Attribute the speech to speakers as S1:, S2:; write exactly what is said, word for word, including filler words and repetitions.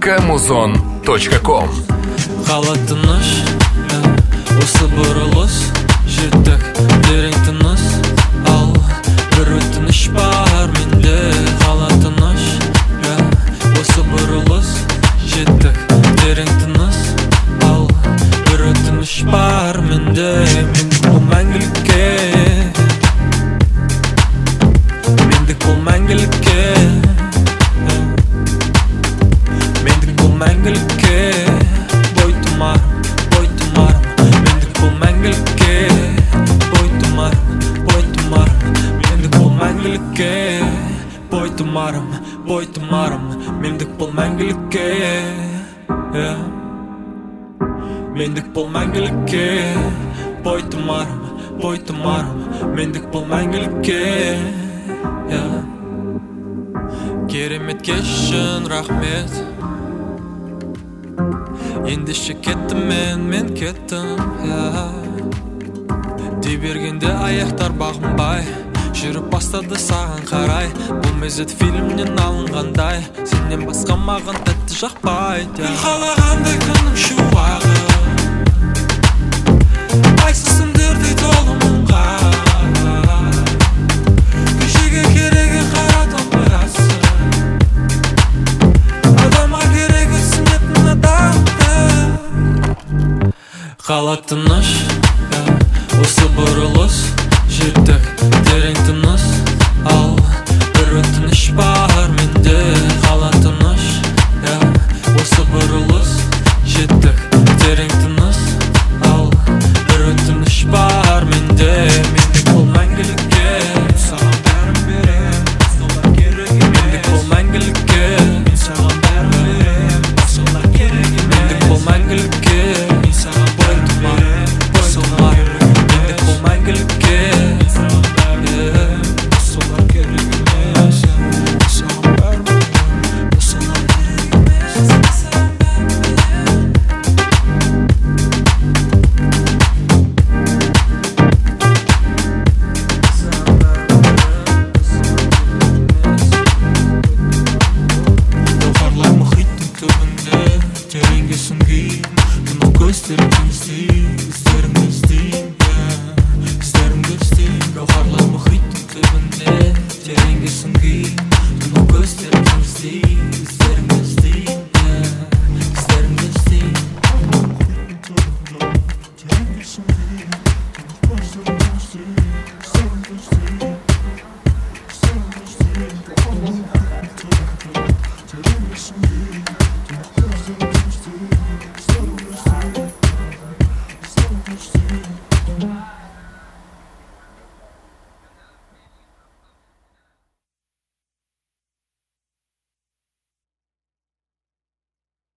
S1: точка музон точка ком.
S2: Қала тыныш, осы бұрылыс жетік терең тыныс, ал бір өтініш бар менде. Қала тыныш, осы бұрылыс жетік терең тыныс, ал бір өтініш бар менде. Мендік бұл мәңгілікке, мендік бұл мәңгілікке, мендік бұл мәңгілікке. Бой тұмарым, бой тұмарым, мендік бұл мәңгілікке. Бой тұмарым, бой тұмарым, мендік бұл мәңгілікке. Бой тұмарым, бой тұмарым, мендік бұл мәңгілікке. Мендік бұл мәңгілікке. Бой тұмарым, бой тұмарым, мендік бұл мәңгілікке. Керемет кешін, рахмет. Ендеше кеттім мен, мен кеттім. Дей бергенде аяқтар бағынбай, жүріп бастады саған қарай. Бұл мезет фильмнен алынғандай, сенен басқа маған тәтті жақпайды. Гүл қалағандай күнім шуағы, айсыз түндерде толы мұңға. Кешеге керегі қара топырасы, адамға керегі сінетін адам. Қала тыныш, осы бұрылыс жетік терең тыныс, ал